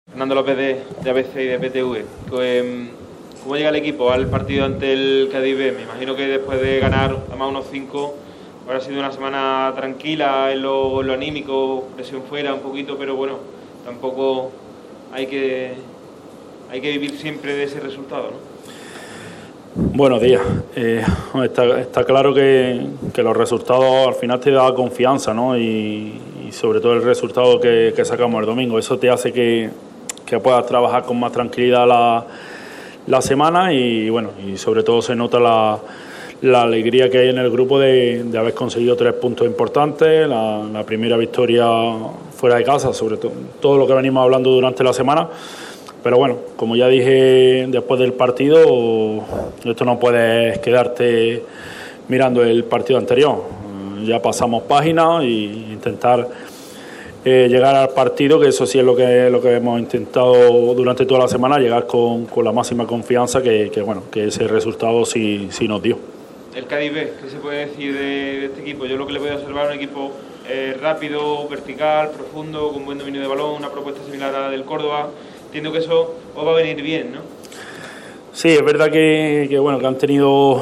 Fernando López de ABC y de PTV. ¿Cómo llega el equipo al partido ante el Cádiz B? Me imagino que después de ganar a más unos 5, habrá sido una semana tranquila en lo anímico, presión fuera un poquito, pero bueno, tampoco hay que vivir siempre de ese resultado, ¿no? Buenos días. Está claro que los resultados al final te da confianza, ¿no? Y sobre todo el resultado que sacamos el domingo. Eso te hace que puedas trabajar con más tranquilidad la semana y bueno, y sobre todo se nota la alegría que hay en el grupo de haber conseguido 3 puntos importantes, la primera victoria fuera de casa, sobre todo lo que venimos hablando durante la semana. Pero bueno, como ya dije después del partido, esto no puedes quedarte mirando el partido anterior. Ya pasamos página e intentar llegar al partido, que eso sí es lo que hemos intentado durante toda la semana, llegar con la máxima confianza que ese resultado sí nos dio. El Cádiz B, ¿qué se puede decir de este equipo? Yo lo que le voy a observar es un equipo rápido, vertical, profundo, con buen dominio de balón, una propuesta similar a la del Córdoba. Entiendo que eso os va a venir bien, ¿no? Sí, es verdad que han tenido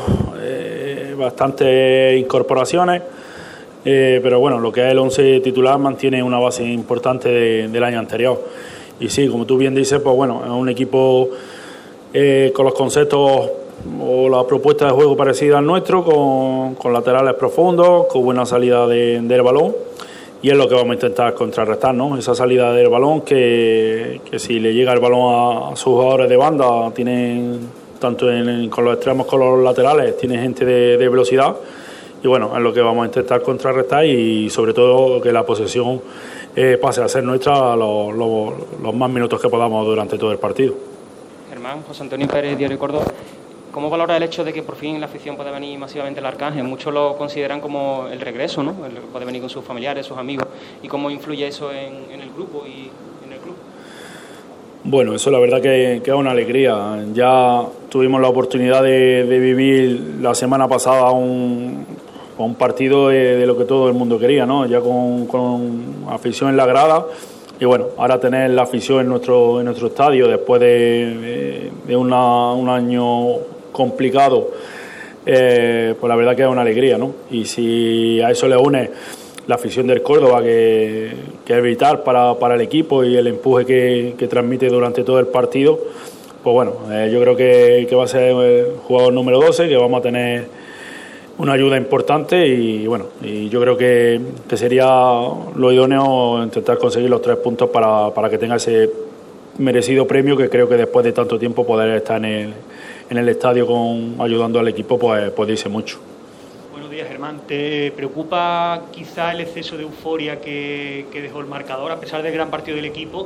bastantes incorporaciones, pero bueno, lo que es el 11 titular mantiene una base importante del año anterior. Y sí, como tú bien dices, pues bueno, es un equipo con los conceptos o la propuesta de juego parecida al nuestro, con laterales profundos, con buena salida del balón. Y es lo que vamos a intentar contrarrestar, ¿no? Esa salida del balón que si le llega el balón a sus jugadores de banda, tienen tanto con los extremos como con los laterales, tiene gente de velocidad. Y bueno, es lo que vamos a intentar contrarrestar y sobre todo que la posesión pase a ser nuestra los más minutos que podamos durante todo el partido. Germán, José Antonio Pérez, Diario Córdoba. ¿Cómo valora el hecho de que por fin la afición pueda venir masivamente al Arcángel? Muchos lo consideran como el regreso, ¿no? Puede venir con sus familiares, sus amigos. ¿Y cómo influye eso en el grupo y en el club? Bueno, eso la verdad que es una alegría. Ya tuvimos la oportunidad de vivir la semana pasada un partido de lo que todo el mundo quería, ¿no? Ya con afición en la grada. Y bueno, ahora tener la afición en nuestro estadio después de un año complicado, pues la verdad que es una alegría, ¿no? Y si a eso le une la afición del Córdoba, que es vital para el equipo y el empuje que transmite durante todo el partido, pues bueno, yo creo que va a ser el jugador número 12, que vamos a tener una ayuda importante y bueno, y yo creo que sería lo idóneo intentar conseguir los 3 puntos para que tenga ese merecido premio, que creo que después de tanto tiempo poder estar en el estadio ayudando al equipo pues dice mucho. Buenos días, Germán. ¿Te preocupa quizá el exceso de euforia que dejó el marcador a pesar del gran partido del equipo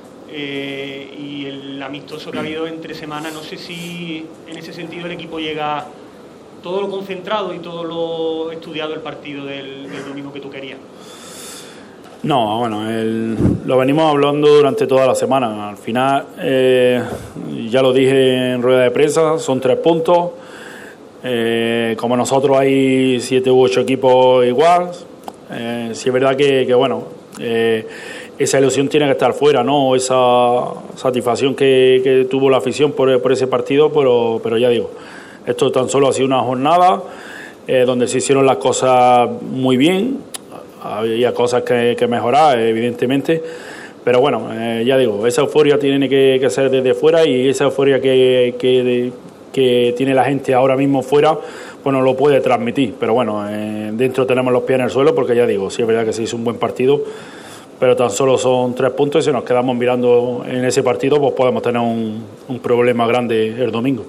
y el amistoso que ha habido entre semanas? No sé si en ese sentido el equipo llega todo lo concentrado y todo lo estudiado el partido del domingo que tú querías. No, bueno, lo venimos hablando durante toda la semana. Al final, ya lo dije en rueda de prensa, son 3 puntos. Como nosotros hay 7 u 8 equipos igual. Sí es verdad que bueno, esa ilusión tiene que estar fuera, ¿no? Esa satisfacción que tuvo la afición por ese partido, pero ya digo, esto tan solo ha sido una jornada donde se hicieron las cosas muy bien. Había cosas que mejorar, evidentemente, pero bueno, ya digo, esa euforia tiene que ser desde fuera y esa euforia que tiene la gente ahora mismo fuera, pues no lo puede transmitir, pero bueno, dentro tenemos los pies en el suelo porque ya digo, sí es verdad que se hizo un buen partido, pero tan solo son 3 puntos y si nos quedamos mirando en ese partido, pues podemos tener un problema grande el domingo.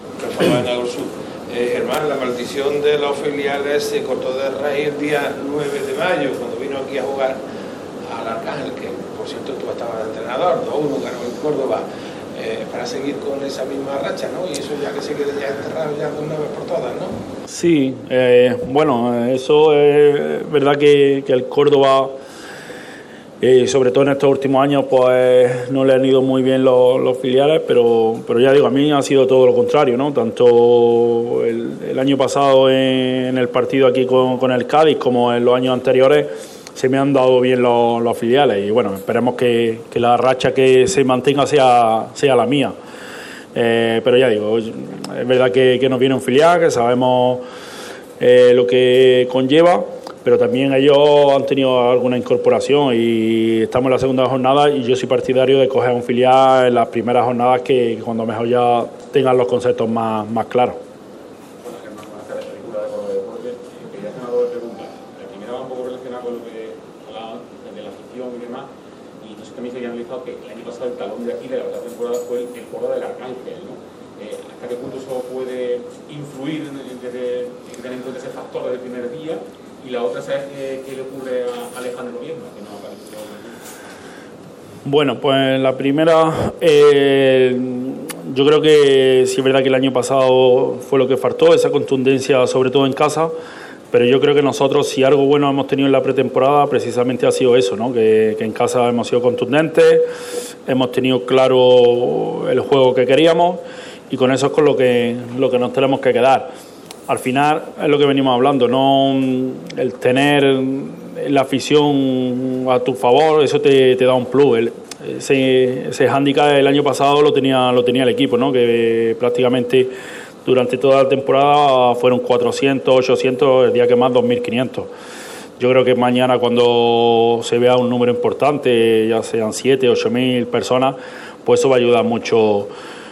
Germán, la maldición de los filiales se cortó de raíz el día 9 de mayo, cuando vino aquí a jugar al Arcángel, que por cierto tú estabas de entrenador, 2-1 ganó en Córdoba, para seguir con esa misma racha, ¿no? Y eso ya que se quede ya enterrado ya de una vez por todas, ¿no? Sí, bueno, eso es verdad que el Córdoba, sobre todo en estos últimos años, pues no le han ido muy bien los filiales, pero ya digo, a mí ha sido todo lo contrario, ¿no? Tanto el año pasado en el partido aquí con el Cádiz como en los años anteriores, se me han dado bien los filiales y bueno, esperemos que la racha que se mantenga sea la mía. Pero ya digo, es verdad que nos viene un filial, que sabemos lo que conlleva, pero también ellos han tenido alguna incorporación y estamos en la segunda jornada y yo soy partidario de coger un filial en las primeras jornadas que cuando mejor ya tengan los conceptos más claros. Que el año pasado el talón de Aquiles de la temporada fue el foro del Arcángel, ¿no? ¿Hasta qué punto eso puede influir desde en cuenta ese factor del primer día? Y la otra, ¿sabes qué le ocurre a Alejandro Viedma, que no apareció? Bueno, pues la primera, yo creo que sí es verdad que el año pasado fue lo que faltó, esa contundencia sobre todo en casa. Pero yo creo que nosotros, si algo bueno hemos tenido en la pretemporada, precisamente ha sido eso, ¿no? Que en casa hemos sido contundentes, hemos tenido claro el juego que queríamos y con eso es con lo que nos tenemos que quedar. Al final es lo que venimos hablando, no el tener la afición a tu favor, eso te da un plus. Ese hándicap el año pasado lo tenía el equipo, ¿no? Que prácticamente durante toda la temporada fueron 400, 800, el día que más 2.500. Yo creo que mañana cuando se vea un número importante, ya sean 7, 8.000 personas, pues eso va a ayudar mucho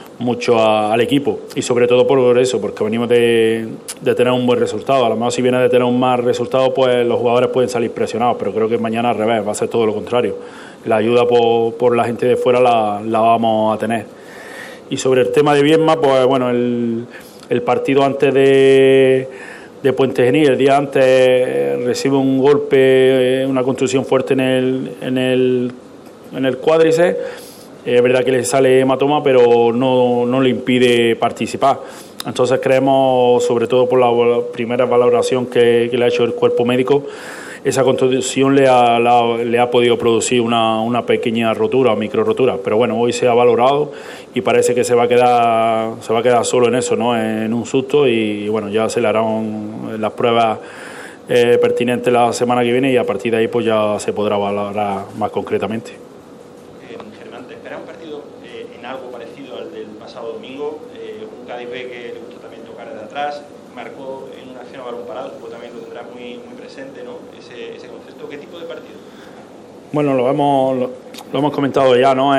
al equipo. Y sobre todo por eso, porque venimos de tener un buen resultado. A lo mejor si viene de tener un mal resultado, pues los jugadores pueden salir presionados, pero creo que mañana al revés, va a ser todo lo contrario. La ayuda por la gente de fuera la vamos a tener. Y sobre el tema de Viedma, pues bueno, el partido antes de Puente Genil, el día antes recibe un golpe, una contusión fuerte en el cuádriceps. Es verdad que le sale hematoma, pero no le impide participar. Entonces creemos, sobre todo por la primera valoración que le ha hecho el cuerpo médico, esa contusión le ha podido producir una pequeña rotura o micro rotura, pero bueno, hoy se ha valorado y parece que se va a quedar solo en eso, ¿no? En un susto y bueno, ya se le harán las pruebas pertinentes la semana que viene y a partir de ahí pues ya se podrá valorar más concretamente. Germán, ¿te esperas un partido en algo parecido al del pasado domingo? Un Cádiz B que le gustó también tocar desde atrás, marcó en una acción a balón parado, supongo también lo tendrás muy presente, ¿no? Ese concepto. ¿Qué tipo de partido? Bueno, lo hemos comentado ya, ¿no?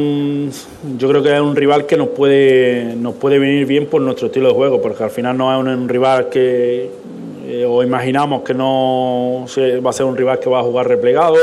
Yo creo que es un rival que nos puede venir bien por nuestro estilo de juego, porque al final no es un rival que o imaginamos que no va a ser un rival que va a jugar replegado.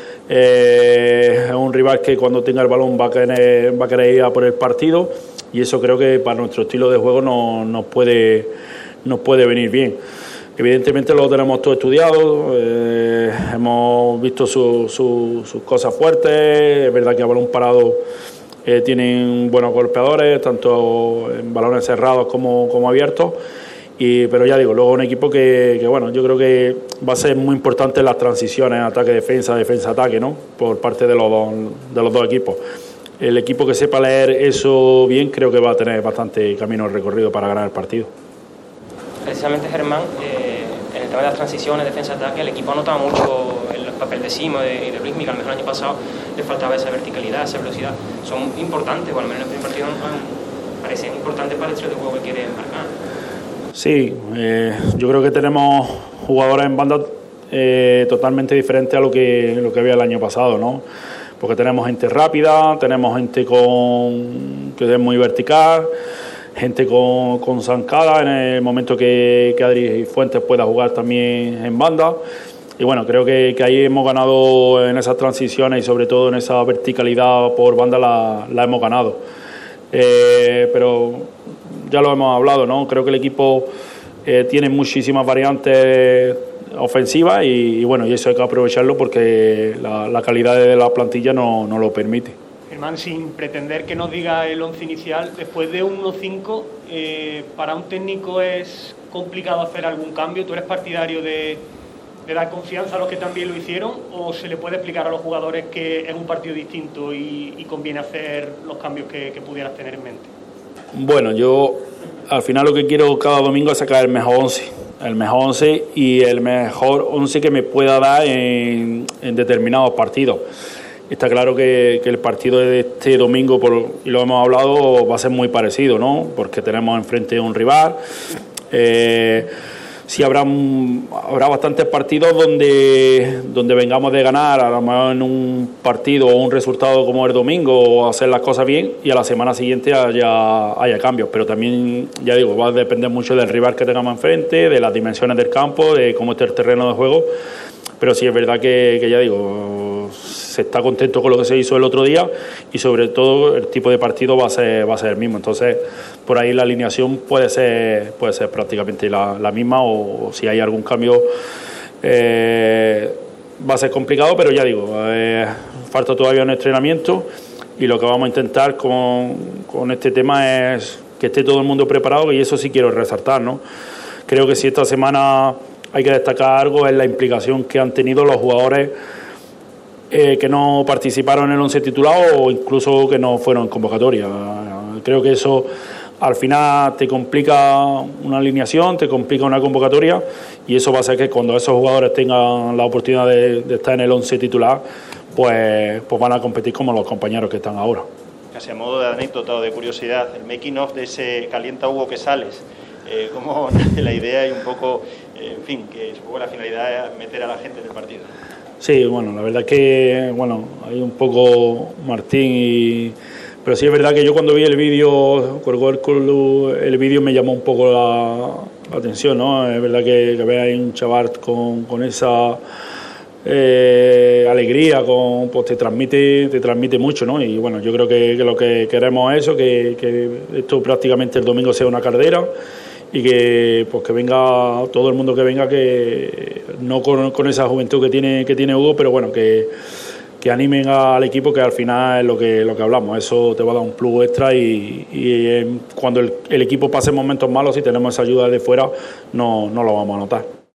Es un rival que cuando tenga el balón va a querer ir a por el partido y eso creo que para nuestro estilo de juego nos puede venir bien. Evidentemente lo tenemos todo estudiado, hemos visto sus cosas fuertes, es verdad que a balón parado tienen buenos golpeadores, tanto en balones cerrados como abiertos, pero ya digo, luego un equipo que bueno, yo creo que va a ser muy importante las transiciones, ataque-defensa, defensa-ataque, ¿no? Por parte de los dos equipos. El equipo que sepa leer eso bien creo que va a tener bastante camino recorrido para ganar el partido. Precisamente, Germán, en el tema de las transiciones, defensa-ataque, el equipo ha notado mucho el papel de Simo y de Luismi, que a lo mejor el año pasado le faltaba esa verticalidad, esa velocidad. Son importantes, o al menos en el primer partido parecen importantes para el estilo de juego que quiere marcar. Sí, yo creo que tenemos jugadores en banda totalmente diferentes a lo que había el año pasado, ¿no? Porque tenemos gente rápida, tenemos gente que es muy vertical, gente con zancada en el momento que Adri Fuentes pueda jugar también en banda. Y bueno, creo que ahí hemos ganado en esas transiciones y sobre todo en esa verticalidad por banda la hemos ganado. Pero ya lo hemos hablado, ¿no? Creo que el equipo tiene muchísimas variantes ofensivas y bueno, y eso hay que aprovecharlo porque la calidad de la plantilla no lo permite. Germán, sin pretender que nos diga el once inicial, después de un 1-5, para un técnico es complicado hacer algún cambio. ¿Tú eres partidario de dar confianza a los que también lo hicieron o se le puede explicar a los jugadores que es un partido distinto y conviene hacer los cambios que pudieras tener en mente? Bueno, yo al final lo que quiero cada domingo es sacar el mejor 11 el mejor 11 y el mejor 11 que me pueda dar en determinados partidos. Está claro que el partido de este domingo, y lo hemos hablado, va a ser muy parecido, ¿no? Porque tenemos enfrente un rival. Sí habrá bastantes partidos donde vengamos de ganar, a lo mejor en un partido o un resultado como el domingo, o hacer las cosas bien, y a la semana siguiente haya cambios. Pero también, ya digo, va a depender mucho del rival que tengamos enfrente, de las dimensiones del campo, de cómo esté el terreno de juego. Pero sí es verdad que ya digo, se está contento con lo que se hizo el otro día, y sobre todo el tipo de partido va a ser el mismo. Entonces, por ahí la alineación puede ser prácticamente la misma, o si hay algún cambio va a ser complicado, pero ya digo, falta todavía un entrenamiento, y lo que vamos a intentar con este tema es que esté todo el mundo preparado, y eso sí quiero resaltar, ¿no? Creo que si esta semana hay que destacar algo, es la implicación que han tenido los jugadores que no participaron en el 11 titular, o incluso que no fueron en convocatoria. Creo que eso al final te complica una alineación, te complica una convocatoria, y eso va a hacer que cuando esos jugadores tengan la oportunidad de estar en el 11 titular, pues van a competir como los compañeros que están ahora. Casi a modo de anécdota o de curiosidad, el making of de ese Calienta Hugo que sales, ¿cómo nace la idea? Y un poco, en fin, que supongo la finalidad es meter a la gente en el partido. Sí, bueno, la verdad que, hay un poco Martín pero sí es verdad que yo cuando vi el vídeo, el vídeo me llamó un poco la atención, ¿no? Es verdad que veáis un chaval con esa alegría, pues te transmite mucho, ¿no? Y bueno, yo creo que lo que queremos es eso, que esto prácticamente el domingo sea una carrera, y que venga todo el mundo, que venga, que no con esa juventud que tiene Hugo, pero bueno, que animen al equipo, que al final es lo que hablamos. Eso te va a dar un plus extra, y cuando el equipo pase momentos malos, si tenemos esa ayuda de fuera, no lo vamos a notar.